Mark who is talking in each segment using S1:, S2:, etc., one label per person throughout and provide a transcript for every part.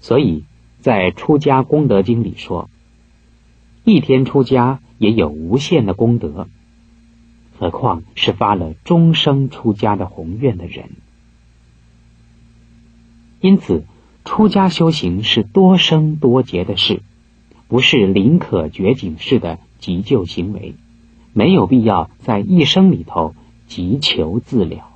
S1: 所以在出家功德经里说，一天出家也有无限的功德，何况是发了终生出家的宏愿的人。因此出家修行是多生多劫的事，不是临可绝井式的急救行为，没有必要在一生里头急求自了。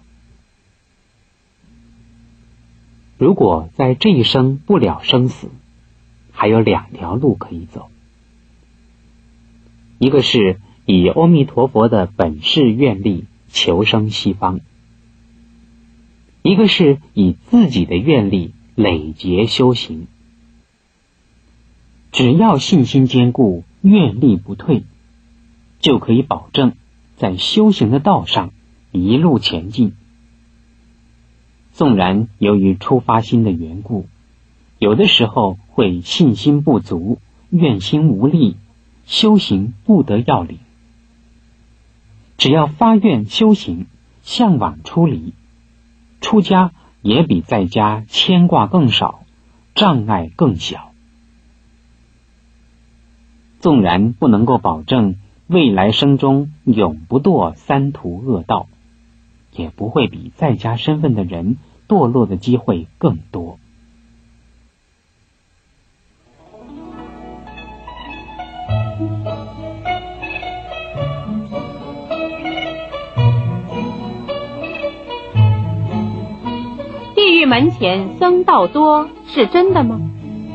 S1: 如果在这一生不了生死，还有2条路可以走。一个是以阿弥陀佛的本誓愿力求生西方，一个是以自己的愿力累劫修行。只要信心坚固，愿力不退，就可以保证在修行的道上一路前进。纵然由于出发心的缘故，有的时候会信心不足，愿心无力，修行不得要领。只要发愿修行，向往出离，出家也比在家牵挂更少，障碍更小。纵然不能够保证未来生中永不堕三途恶道，也不会比在家身份的人堕落的机会更多。
S2: 地狱门前僧道多，是真的吗？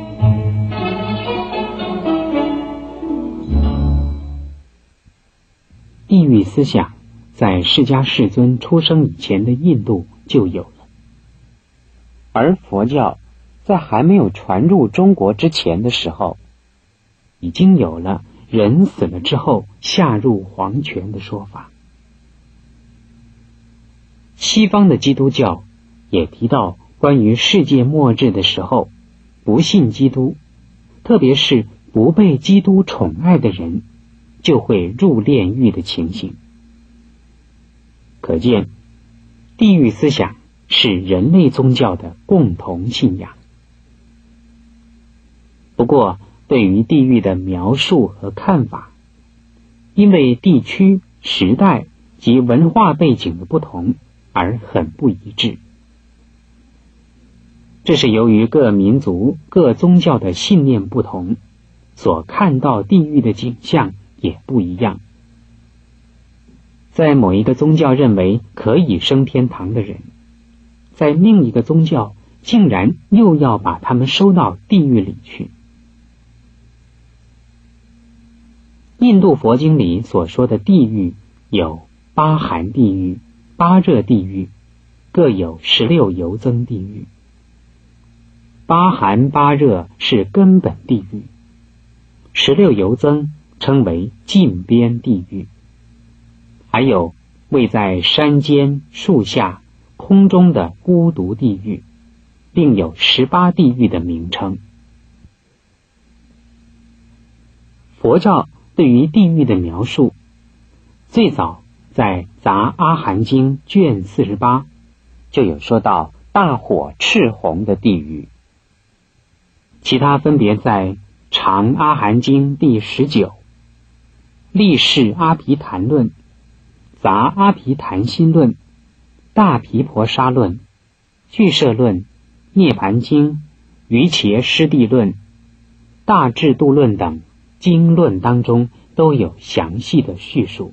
S1: 地狱思想在释迦世尊出生以前的印度就有了，而佛教在还没有传入中国之前的时候，已经有了人死了之后下入黄泉的说法。西方的基督教也提到关于世界末日的时候，不信基督，特别是不被基督宠爱的人，就会入炼狱的情形。可见地狱思想是人类宗教的共同信仰。不过对于地狱的描述和看法，因为地区、时代及文化背景的不同而很不一致。这是由于各民族、各宗教的信念不同，所看到地狱的景象也不一样。在某一个宗教认为可以升天堂的人，在另一个宗教竟然又要把他们收到地狱里去。印度佛经里所说的地狱有8寒地狱、8热地狱，各有16游增地狱。8寒8热是根本地狱，16游增称为近边地狱，还有位在山间、树下、空中的孤独地狱，并有18地狱的名称。佛教对于地狱的描述，最早在《杂阿含经》卷48就有说到大火赤红的地狱，其他分别在《长阿含经》第19、《立世阿毗昙论》、《杂阿毗昙心论》、《大毗婆沙论》、《俱舍论》、《涅盘经》、《瑜伽师地论》、《大智度论》等经论当中都有详细的叙述。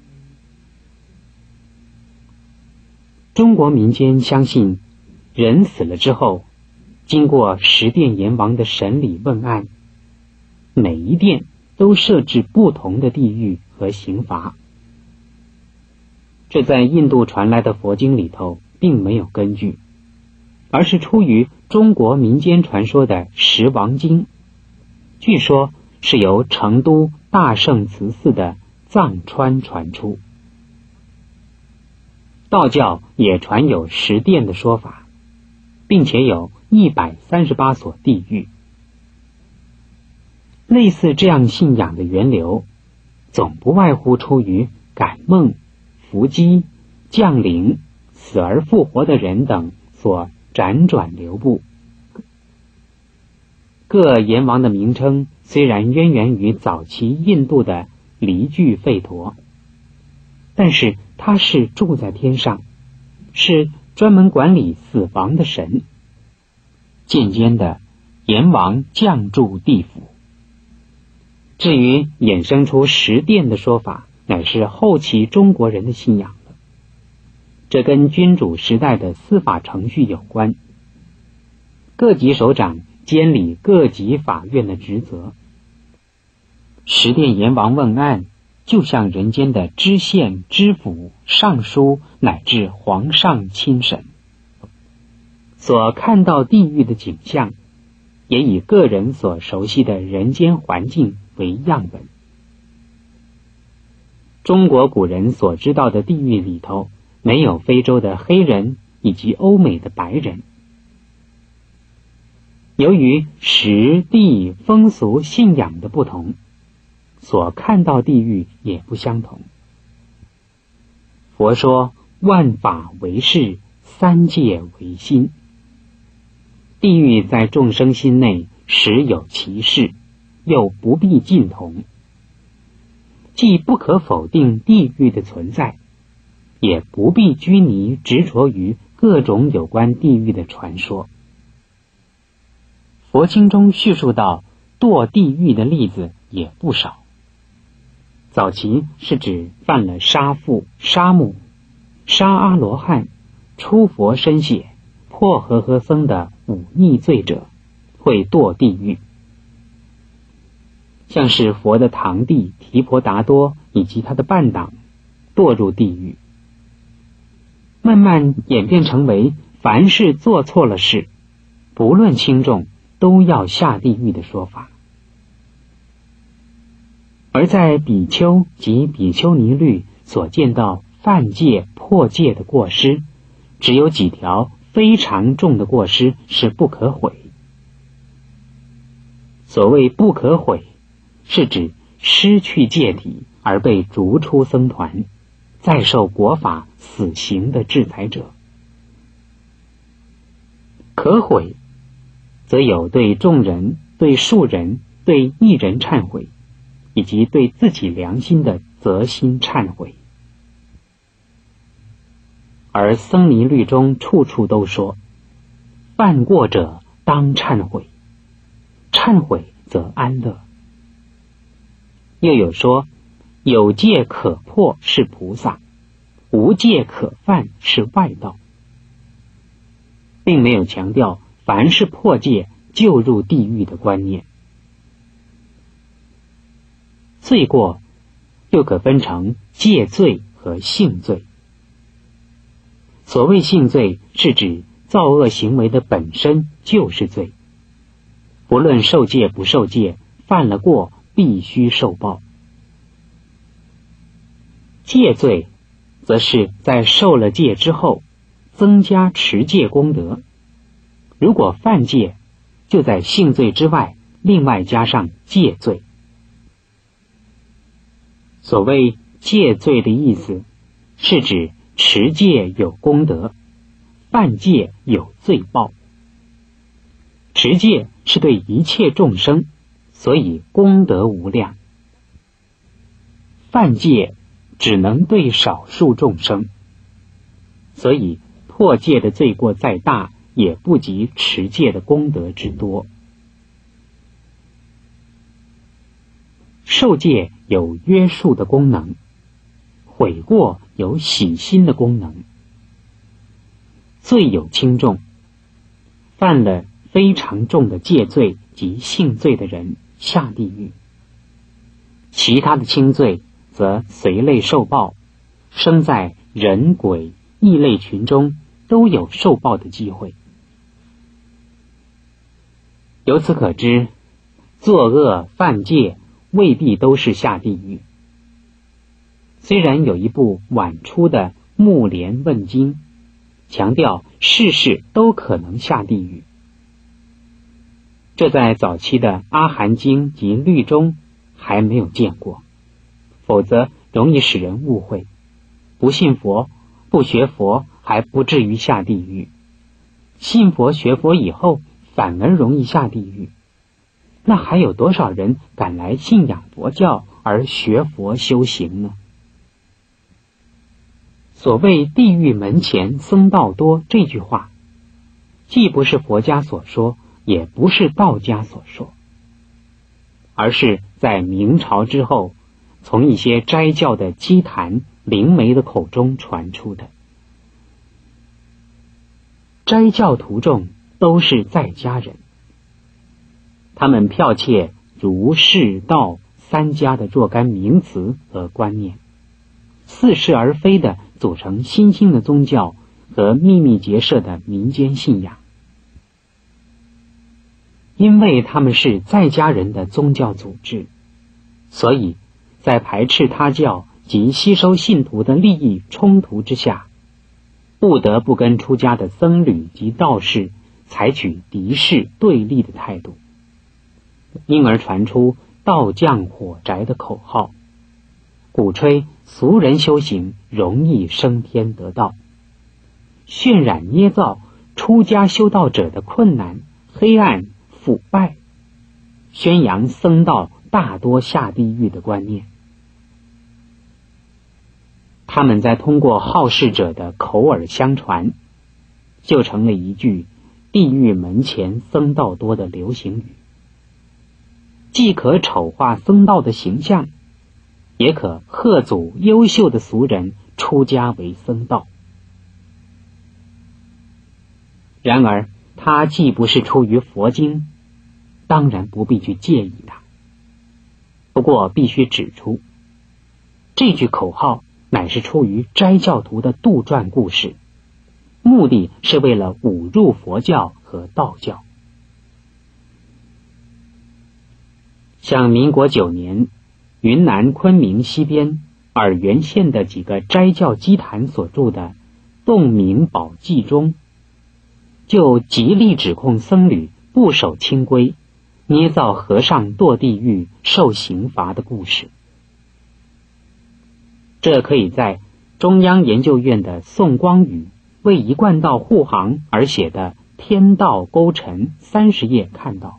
S1: 中国民间相信，人死了之后，经过10殿阎王的审理问案，每一殿都设置不同的地狱和刑罚。这在印度传来的佛经里头并没有根据，而是出于中国民间传说的《十王经》，据说是由成都大圣慈寺的藏传传出。道教也传有10殿的说法，并且有138所地狱。类似这样信仰的源流，总不外乎出于感梦、伏击、降临、死而复活的人等所辗转流布。 各阎王的名称虽然渊源于早期印度的离聚吠陀，但是他是住在天上，是专门管理死亡的神。渐渐的，阎王降驻地府。至于衍生出十殿的说法，乃是后期中国人的信仰了。这跟君主时代的司法程序有关。各级首长监理各级法院的职责。十殿阎王问案，就像人间的知县、知府、尚书乃至皇上亲审。所看到地狱的景象，也以个人所熟悉的人间环境为样本。中国古人所知道的地狱里头，没有非洲的黑人以及欧美的白人。由于时地风俗信仰的不同，所看到地狱也不相同。佛说万法为事，三界为心。地狱在众生心内实有其事，又不必尽同。既不可否定地狱的存在，也不必拘泥执着于各种有关地狱的传说。佛经中叙述到堕地狱的例子也不少。早期是指犯了杀父、杀母、杀阿罗汉、出佛身血、破和合僧的忤逆罪者，会堕地狱。像是佛的堂弟提婆达多以及他的伴党堕入地狱，慢慢演变成为凡是做错了事，不论轻重，都要下地狱的说法。而在比丘及比丘尼律所见到犯戒破戒的过失，只有几条非常重的过失是不可毁。所谓不可毁，是指失去戒体而被逐出僧团，再受国法死刑的制裁者。可毁则有对众人、对庶人、对一人忏悔，以及对自己良心的责心忏悔。而僧尼律中处处都说，犯过者当忏悔，忏悔则安乐。又有说，有戒可破是菩萨，无戒可犯是外道，并没有强调凡是破戒就入地狱的观念。罪过又可分成戒罪和性罪。所谓性罪，是指造恶行为的本身就是罪，不论受戒不受戒，犯了过必须受报。戒罪则是在受了戒之后增加持戒功德，如果犯戒，就在性罪之外另外加上戒罪。所谓戒罪的意思，是指持戒有功德，犯戒有罪报。持戒是对一切众生，所以功德无量；犯戒只能对少数众生，所以破戒的罪过再大，也不及持戒的功德之多。受戒有约束的功能，悔过有洗心的功能。罪有轻重，犯了非常重的戒罪及性罪的人下地狱，其他的轻罪则随类受报，生在人鬼异类群中都有受报的机会。由此可知，作恶犯戒未必都是下地狱。虽然有一部晚出的《目连问经》强调事事都可能下地狱，这在早期的《阿含经》及律中还没有见过，否则容易使人误会，不信佛、不学佛还不至于下地狱，信佛学佛以后反而容易下地狱， 那还有多少人敢来信仰佛教而学佛修行呢？所谓地狱门前僧道多这句话，既不是佛家所说，也不是道家所说，而是在明朝之后，从一些斋教的基坛灵媒的口中传出的。斋教徒众都是在家人，他们剽窃儒释道三家的若干名词和观念，似是而非地组成新兴的宗教和秘密结社的民间信仰。因为他们是在家人的宗教组织，所以在排斥他教及吸收信徒的利益冲突之下，不得不跟出家的僧侣及道士采取敌视对立的态度，因而传出道降火宅的口号，鼓吹俗人修行容易升天得道，渲染捏造出家修道者的困难、黑暗、腐败，宣扬僧道大多下地狱的观念。他们在通过好事者的口耳相传，就成了一句地狱门前僧道多的流行语，既可丑化僧道的形象，也可贺阻优秀的俗人出家为僧道。然而它既不是出于佛经，当然不必去介意它。不过必须指出，这句口号乃是出于斋教徒的杜撰故事，目的是为了侮辱佛教和道教。像民国9年，云南昆明西边洱源县的几个斋教基坛所著的《洞明宝记》中，就极力指控僧侣不守清规，捏造和尚堕地狱受刑罚的故事。这可以在中央研究院的宋光宇为一贯道护航而写的《天道勾陈》30页看到。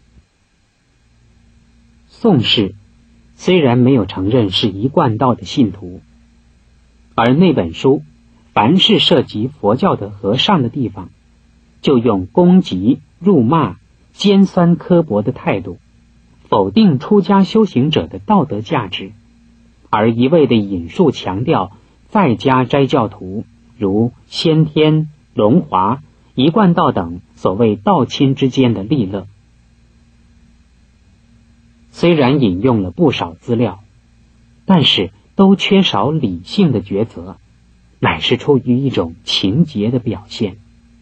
S1: 宋氏虽然没有承认是一贯道的信徒，而那本书凡是涉及佛教的和尚的地方，就用攻击、辱骂、尖酸刻薄的态度，否定出家修行者的道德价值，而一味地引述强调在家斋教徒如先天、龙华、一贯道等所谓道亲之间的利乐。虽然引用了不少资料，但是都缺少理性的抉择，乃是出于一种情节的表现。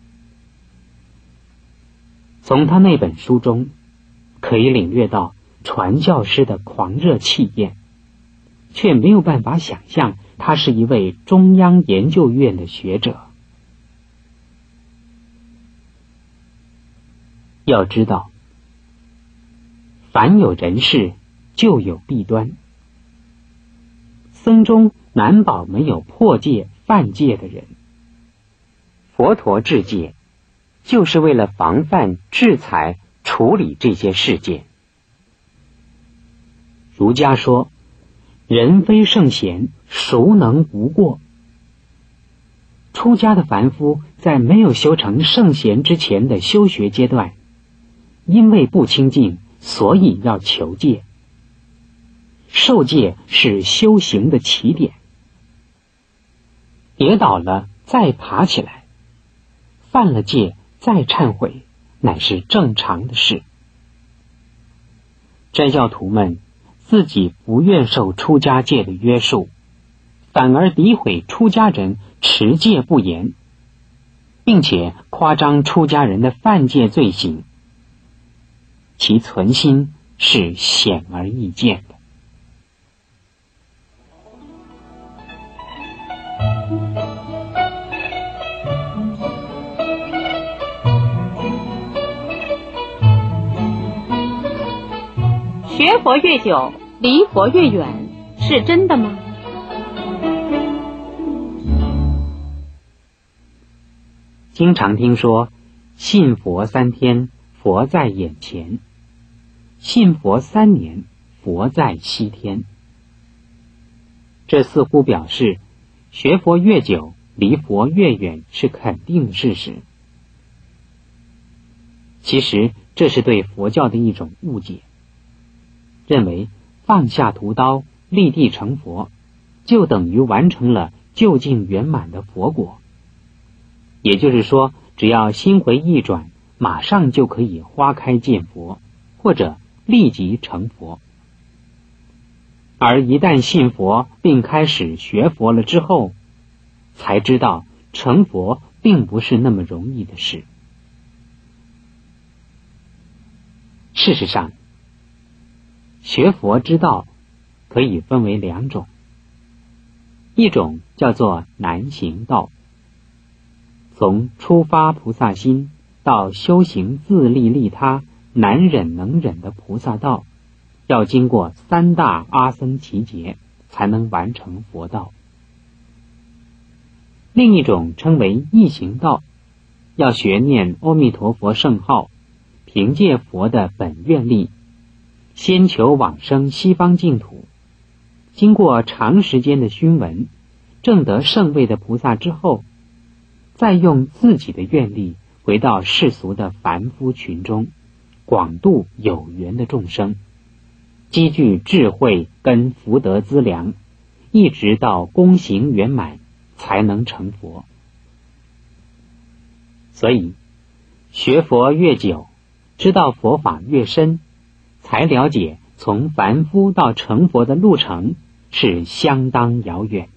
S1: 从他那本书中可以领略到传教师的狂热气焰，却没有办法想象他是一位中央研究院的学者。要知道，凡有人事，就有弊端。僧中难保没有破戒、犯戒的人。佛陀制戒，就是为了防范、制裁、处理这些事件。儒家说，人非圣贤，孰能无过？出家的凡夫在没有修成圣贤之前的修学阶段，因为不清净，所以要求戒。受戒是修行的起点，跌倒了再爬起来，犯了戒再忏悔，乃是正常的事。斋教徒们自己不愿受出家戒的约束，反而诋毁出家人持戒不严，并且夸张出家人的犯戒罪行，其存心是显而易见的。
S2: 学佛越久，离佛越远，是真的吗？
S1: 经常听说信佛3天，佛在眼前。 信佛3年，佛在西天。这似乎表示学佛越久，离佛越远是肯定的事实。其实这是对佛教的一种误解，认为放下屠刀，立地成佛，就等于完成了究竟圆满的佛果。也就是说，只要心回意转，马上就可以花开见佛，或者立即成佛。而一旦信佛并开始学佛了之后，才知道成佛并不是那么容易的事。事实上，学佛之道可以分为2种，一种叫做难行道，从出发菩萨心到修行自利利他、难忍能忍的菩萨道，要经过3大阿僧祇劫才能完成佛道。另一种称为易行道，要学念阿弥陀佛圣号，凭借佛的本愿力，先求往生西方净土，经过长时间的熏闻，证得圣位的菩萨之后，再用自己的愿力回到世俗的凡夫群中，广度有缘的众生，积聚智慧跟福德资粮，一直到功行圆满，才能成佛。所以学佛越久，知道佛法越深，才了解从凡夫到成佛的路程是相当遥远。